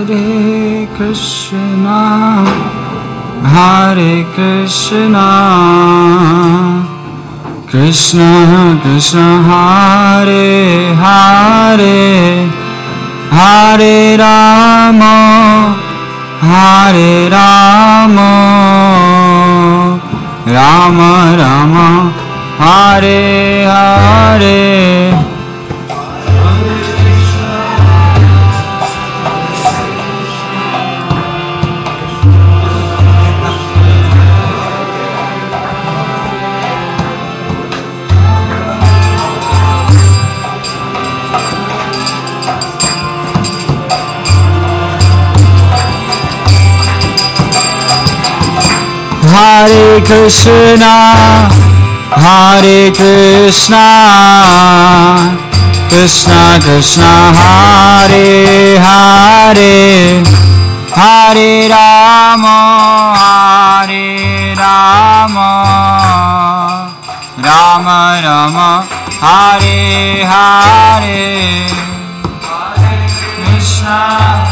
Hare Krishna, Krishna Krishna Hare Hare, Hare Rama, Hare Rama, Rama Rama, Hare Hare. Hare Krishna, Hare Krishna, Krishna Krishna Hare Hare, Hare Rama, Hare Rama, Rama Rama, Hare Hare. Hare Krishna,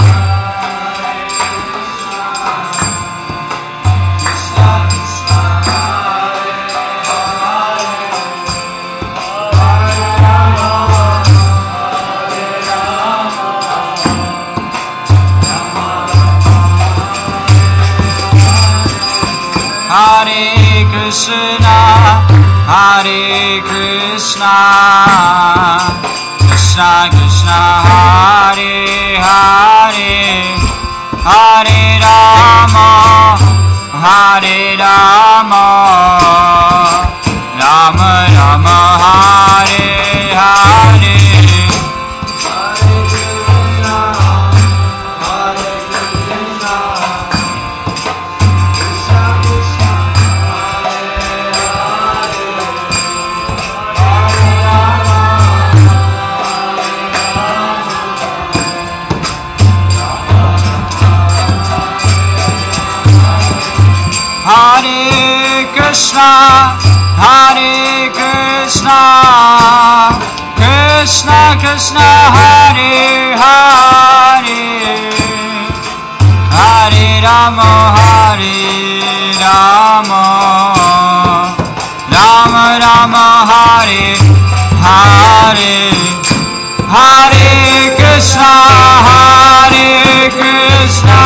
Hare Krishna, Hare Krishna, Krishna Krishna Hare Hare, Hare Rama, Hare Rama, Rama Rama Hare Hare. Hare Krishna, Hare Krishna, Krishna Krishna Hare Hare, Hare Rama, Hare Rama, Rama Rama Hare Hare. Hare Krishna, Hare Krishna,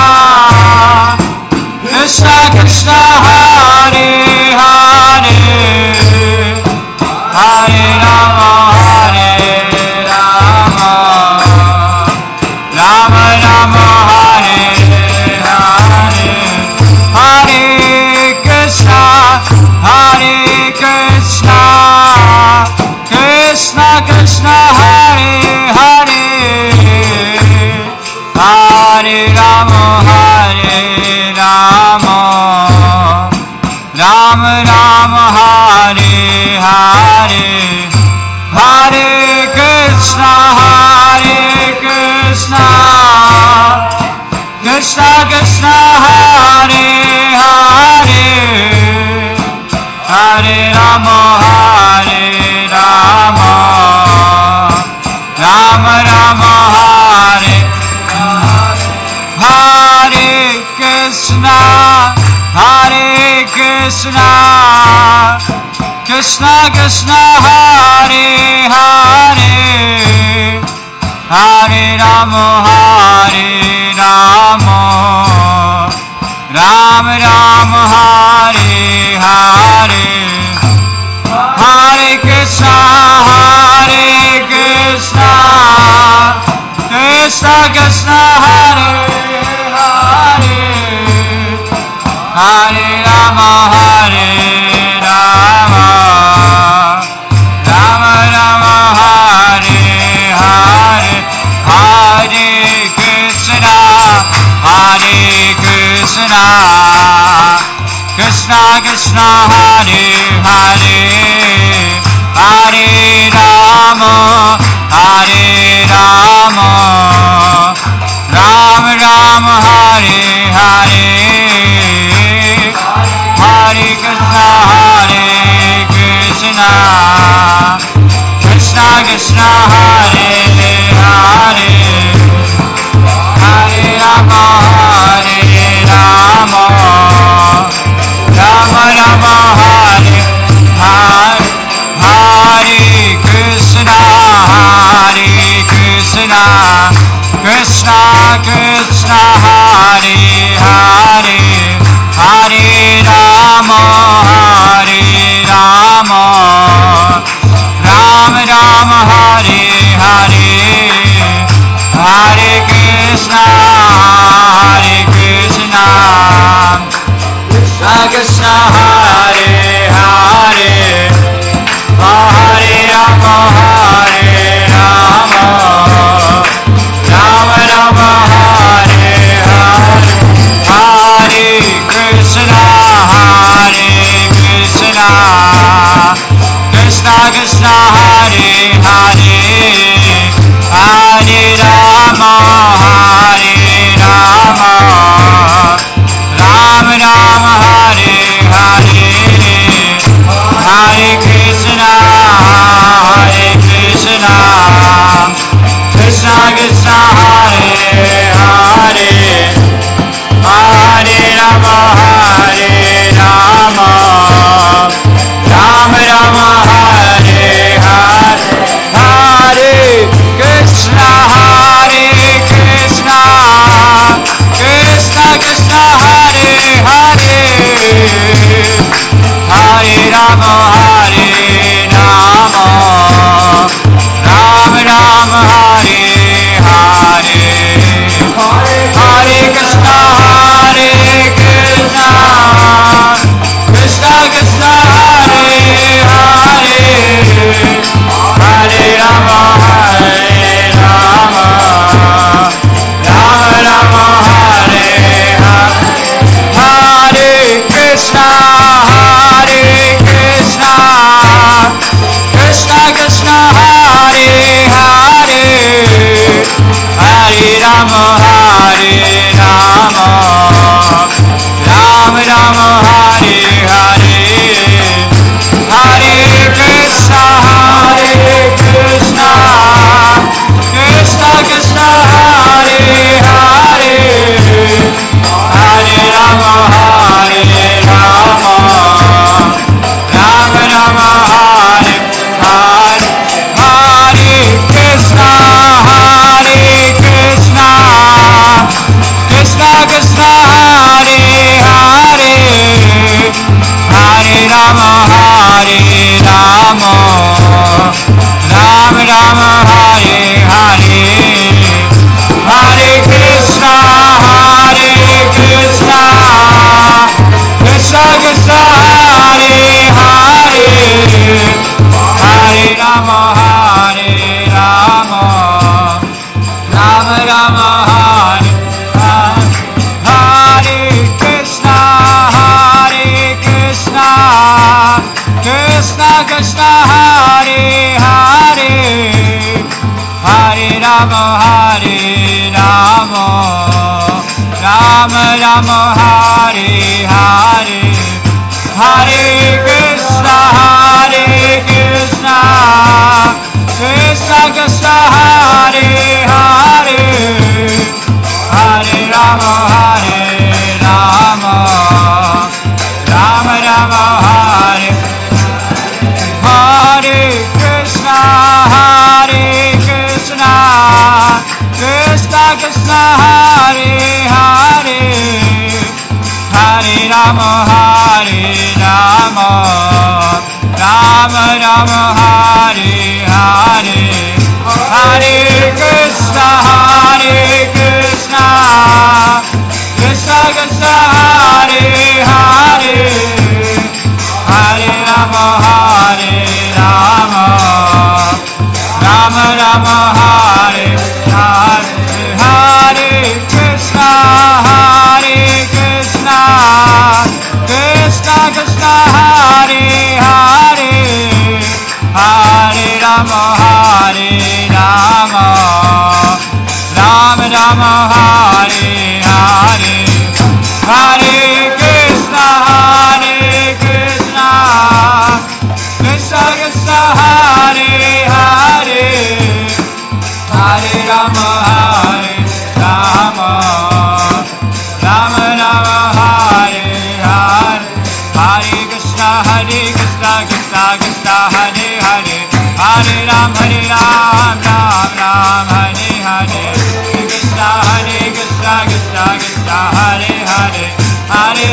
Krishna Krishna Hare Hare, Hare Rama, Hare Rama, Rama Rama Hare Hare. Hare Krishna, Hare Krishna, Krishna Krishna Hare Hare, Hare Rama, Hare Rama, Rama Rama Hare Hare. Hare Krishna, Hare Krishna, Krishna Krishna Hare Hare, Hare Rama, Hare Rama, Rama Rama Hare Hare. Hare Krishna, Hare Krishna, Krishna Krishna Hare Hare, Hare Rama, Hare Rama, Rama Rama Hare Hare. Hare Krishna, Hare Krishna, Krishna Krishna Hare Hare, Hare Rama, Hare Rama, Rama Rama Hare Hare. Hare Krishna, Hare Krishna, Krishna Krishna Hare Hare, Hare Rama, Hare Rama, Rama Rama Hare Hare. Hare Krishna, Hare Krishna, Krishna Krishna Hare Hare, Hare Rama,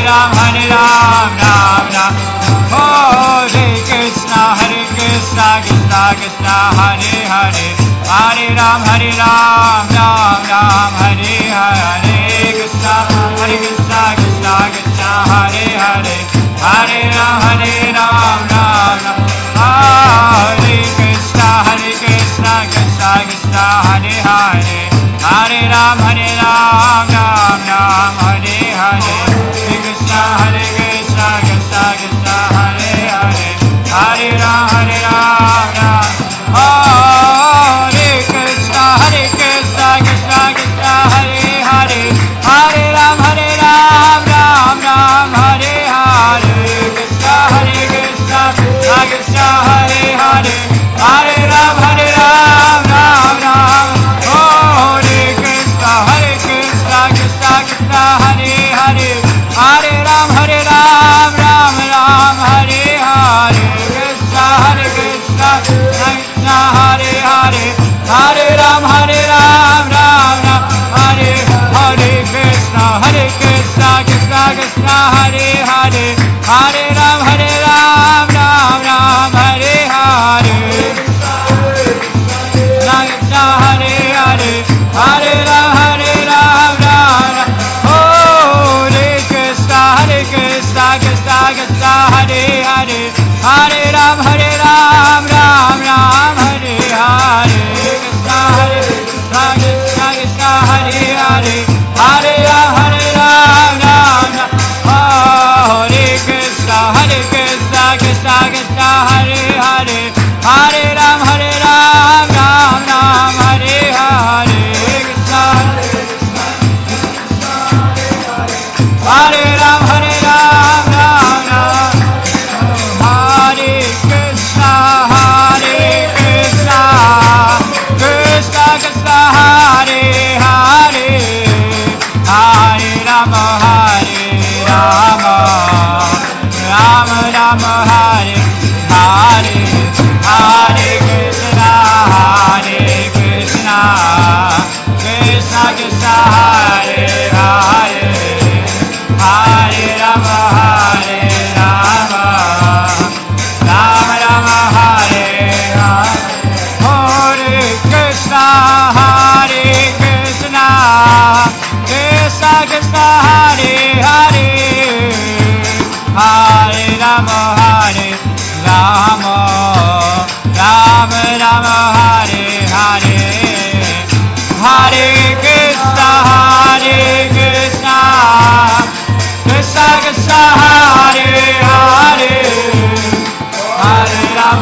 Ram, Ram Ram. Hare Krishna, Krishna Krishna, Hare Hare. Hare Ram, Ram Ram, Hare Hare. Krishna, Krishna Krishna, Hare Hare. Hare Ram, Ram Ram. Hare Krishna, Krishna Krishna, Hare Hare. Hare Ram, Ram Ram, Hare Hare. Krishna, Krishna Krishna, Hare Hare. Hare Ram, Ram. Hare Krishna, Krishna Krishna, Hare Hare. Hare Ram, Ram Ram, Hare Hare. Krishna, Krishna Krishna, Hare Hare. Hare Ram, Ram Ram. Hare Krishna, Krishna Krishna, Hare Hare. Hare Ram, Ram Ram, Hare Hare. Krishna, Krishna Krishna, Hare Hare. Hare Ram, Ram Ram, Hare Hare. Krishna, Krishna Krishna, Hare Hare. Hare Ram, Ram Ram, Hare Hare. Krishna, Hare Hare. Hare Ram, Ram. Hare Krishna, Krishna Krishna, Hare Hare. Hare Ram, Ram Ram, Hare Hare. Krishna, Krishna Krishna, Hare Hare. Hare Ram, Ram. Hare Krishna, Krishna Krishna, Hare Hare. Hare Ram, Ram Ram, Hare Hare. Krishna, Hare Ram, Ram. Hare Krishna, Krishna Krishna, Hare Hare. Hare Ram, Ram Ram, Hare Hare. Hare Krishna, Krishna Krishna, Hare Hare. Hare Ram, Ram Ram, Hare Hare. Hare Krishna, Krishna Krishna, Hare Hare. Hare Ram, Ram Ram, Hare Hare. Hare Krishna, Krishna Krishna, Hare Hare. Hare Ram,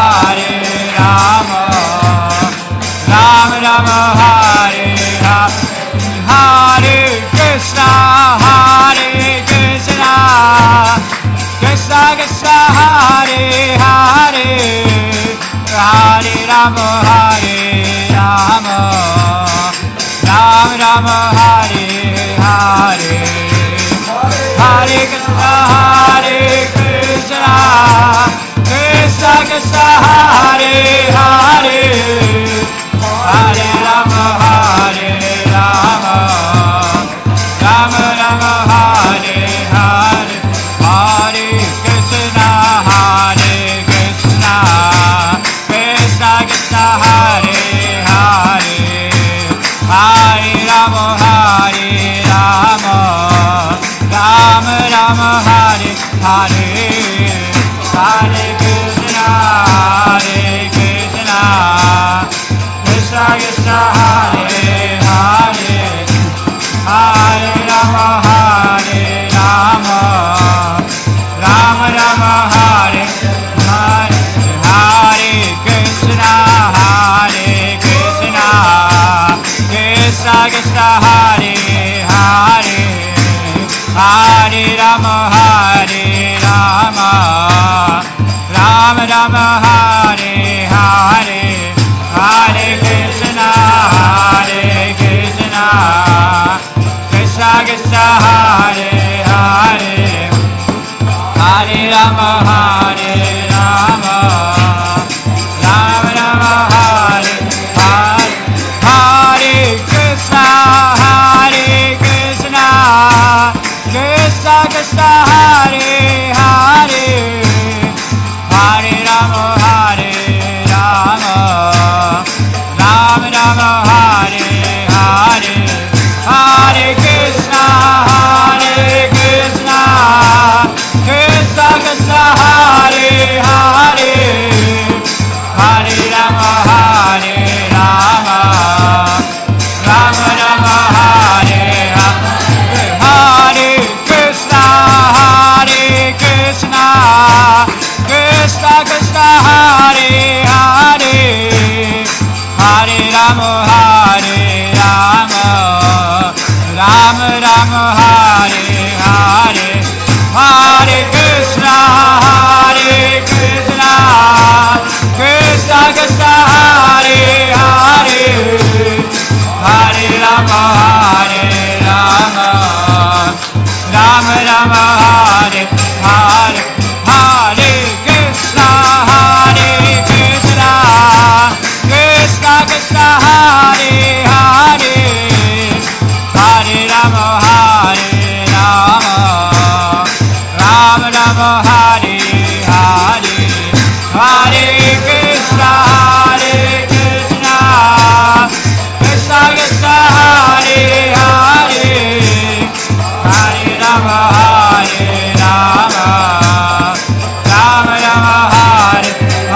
Ram Ram, Hare Hare. Hare Krishna, Krishna Krishna, Hare Hare. Hare Ram, Ram Ram, Hare Hare. Hare Krishna, Krishna Krishna, Hare Hare. Hare Ram, Ram Ram, Hare Hare. Hare Krishna, Krishna Krishna, Hare Hare. Hare Ram, Ram Ram, Hare Hare. Hare Krishna, Krishna Krishna Krishna, Hare Hare. Hare Ram, Ram Ram, Hare Hare. Hare Krishna, Krishna Krishna Krishna, Hare Hare. Hare Ram, Ram Ram, Hare Hare. Hare Krishna, Krishna Hare Hare Hare Rama Hare Rama Rama Rama Hare Hare Hare Krishna Krishna Krishna Hare Hare Hare Rama Hare Rama Rama Rama Hare Hare Hare Krishna Krishna Krishna Hare Hare Hare Rama Hare Rama Rama Rama Hare Hare Hare Krishna Krishna Krishna Hare Hare Hare Rama Hare Rama Rama Rama Hare Hare Hare Krishna Krishna Krishna Hare Hare Hare Rama Hare Rama Rama Rama Hare Hare Hare Krishna Krishna Krishna Hare Hare Hare Rama Hare Rama Rama Rama Hare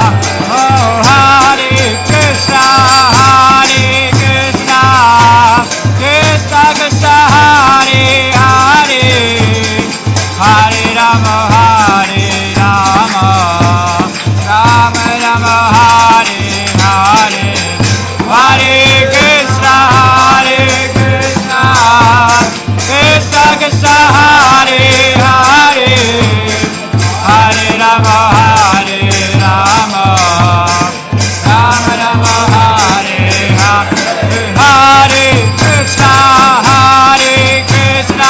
Hare Krishna Krishna Krishna Hare Hare Hare Rama Hare Rama Rama Rama Hare Hare Hare Krishna Krishna Krishna Hare Hare Hare Rama Hare Rama Rama Rama Hare Hare Hare Krishna Krishna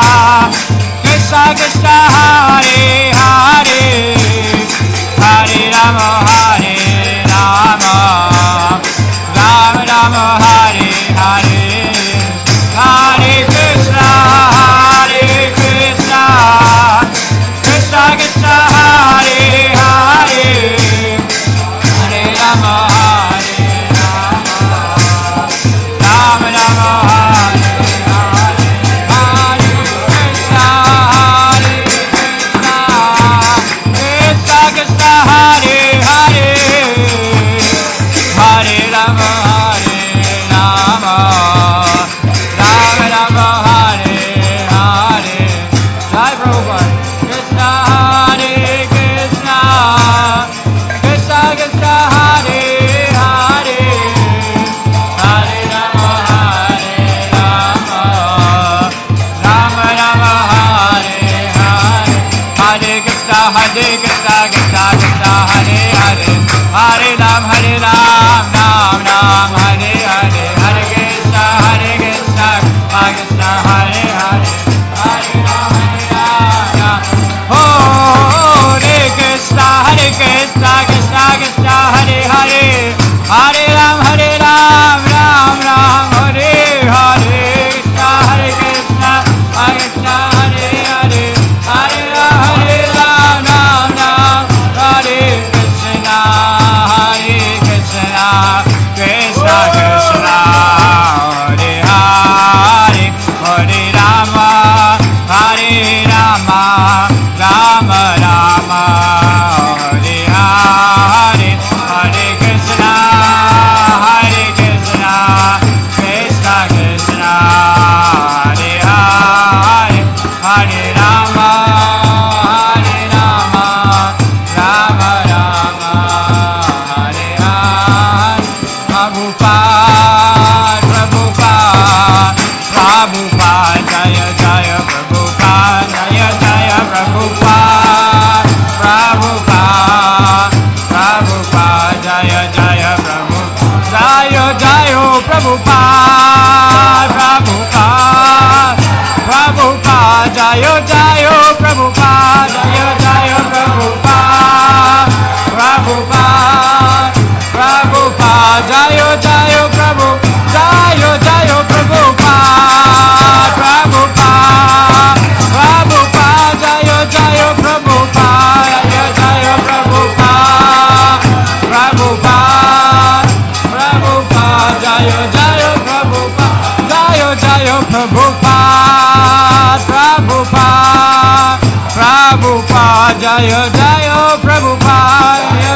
Krishna Hare Hare Hare Rama Hare Rama Rama Rama Hare Hare Hare Krishna Krishna Krishna Hare Hare Hare Rama Hare Rama Rama Rama Hare Hare Hare Krishna Krishna Krishna Hare Hare Hare Rama Hare Rama Rama Rama Hare Hare Jai Prabhupada Krishna Krishna Krishna Hare Hare Hare Rama Hare Rama Rama Rama Hare Hare Hare Krishna Krishna Krishna Hare Hare Hare Ram Ram Ram Hare Hare Hare Krishna Krishna Krishna Hare Hare Hare Ram Hare Krishna Krishna Krishna Hare Hare Hare Ram Ram Ram Hare Hare Krishna Krishna Krishna Hare Hare Hare Ram Ram Hare Krishna Krishna Krishna Hare Hare Hare Rama Rama Rama Hare Hare Hare Krishna Krishna Krishna Hare Hare Hare Rama Rama Rama Hare Hare Prabhupada Jaya Jaya Prabhupada Jaya Jaya Prabhupada Jaya Jaya Prabhupada Jaya Jaya Prabhupada Jaya Jaya Prabhupada Jaya Jaya Prabhupada Jayo Jayo Prabhupada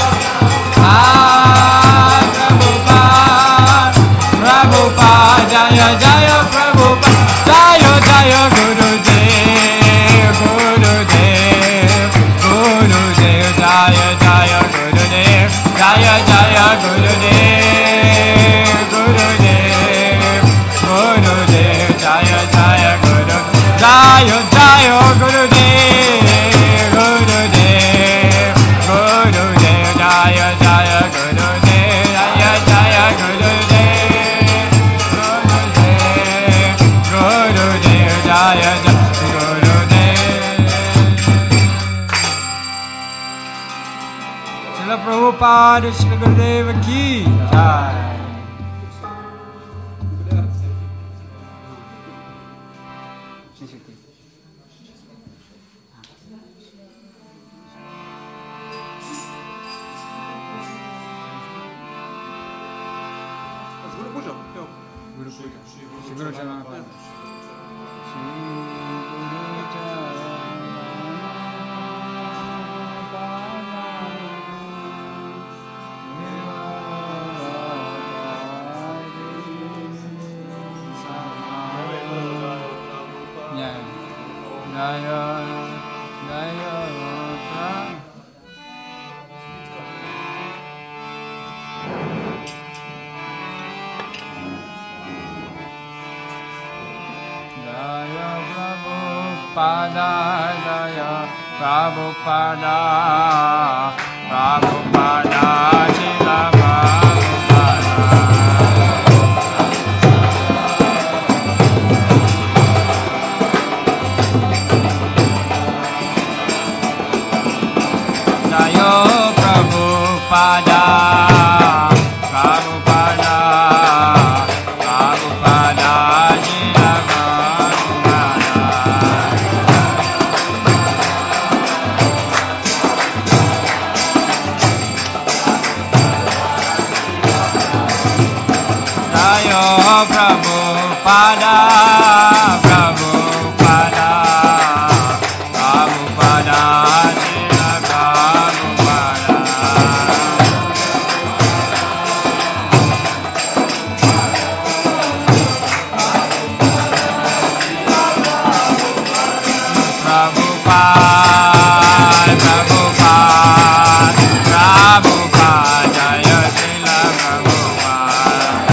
Prabhupada Prabhupada Jaya Jaya Prabhupada Jayo Jayo Gurudev Gurudev Gurudev Jaya Jaya Gurudev Jaya Jaya Gurudev Gurudev Gurudev Jaya Jaya Gurudev Jaya Jaya Gurudev Gurudev Gurudev Jaya Jaya Gurudev Jaya Jaya Gurudev Gurudev Gurudev Jaya Jaya Gurudev Srila Prabhupada Srila Gurudeva Ki Jai. Prabhupada, Jaya Prabhupada, Prabhupada, Srila Prabhupada. Jaya Prabhupada, Prabhupada, Prabhupada, Srila Prabhupada, Prabhupada, Prabhupada, Srila Prabhupada. Prabhupada, Prabhupada, Prabhupada, Jaya Srila Prabhupada.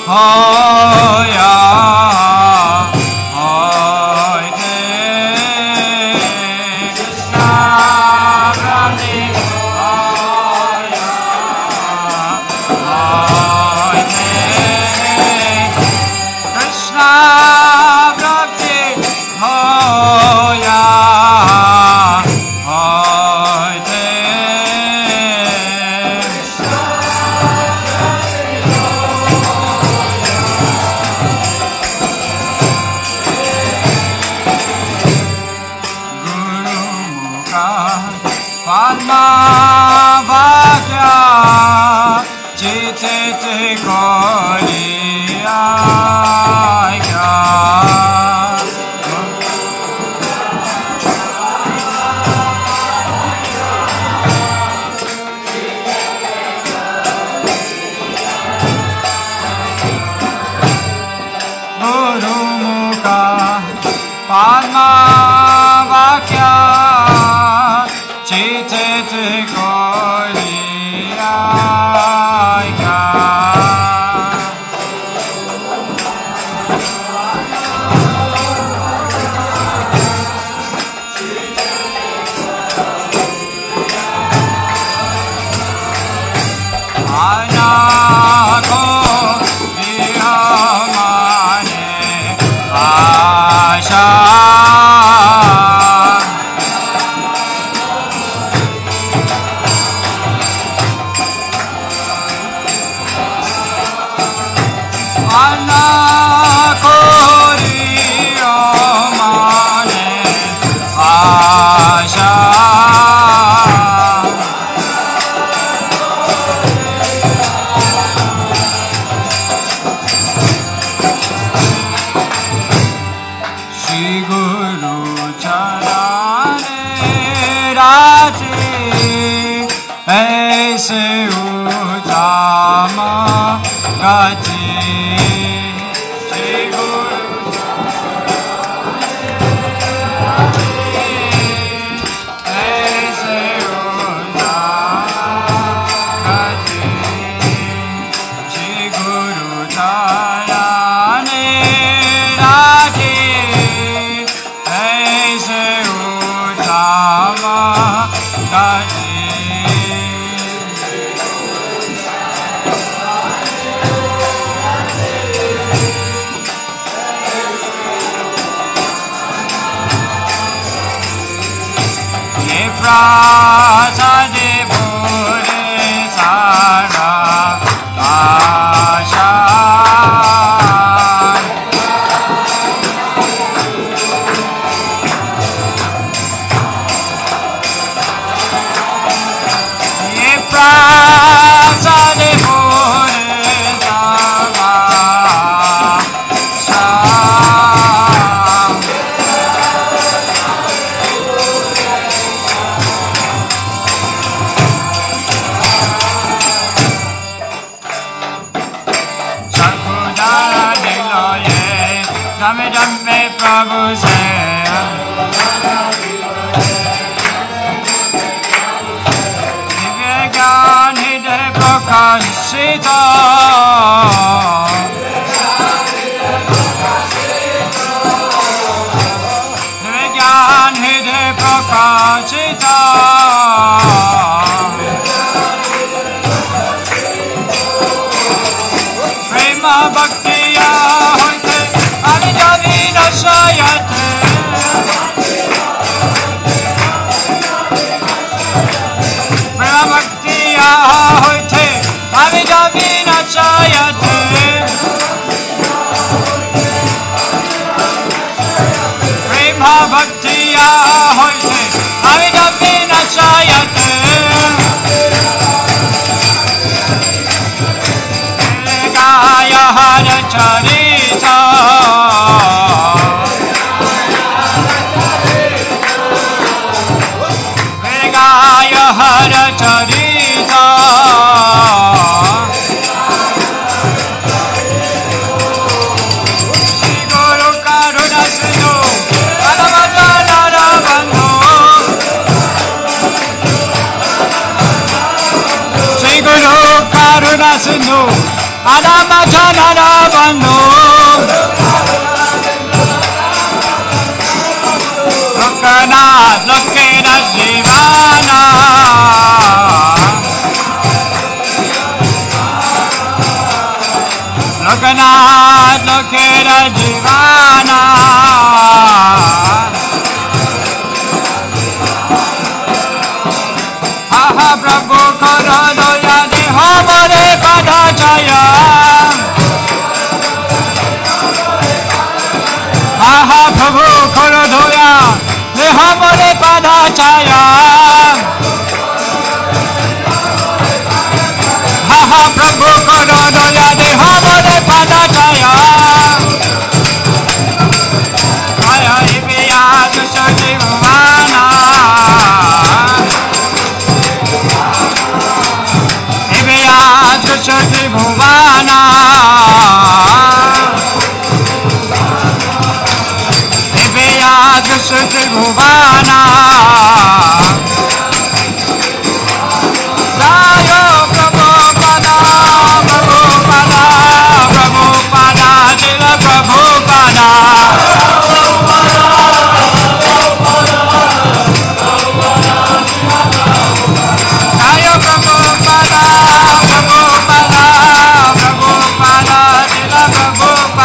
hoya Adamachanara Bandhu Lokanath Lokera Jivana Lokanath Lokera Jivana Aha Prabhu Karo Doya Deho More Pada Jaya Aha Prabhu Karo Doya Deho More Pada Jaya Aha Prabhu Karo Doya Deho More Pada Jaya Jaya Ivya Dusha Jivana Shakti Bhuvana Divyad Shakti Bhuvana Jayo Prabhupada Prabhupada Prabhupada Jila Prabhupada Jayo Prabhupada Prabhupada Prabhupada Jila Prabhupada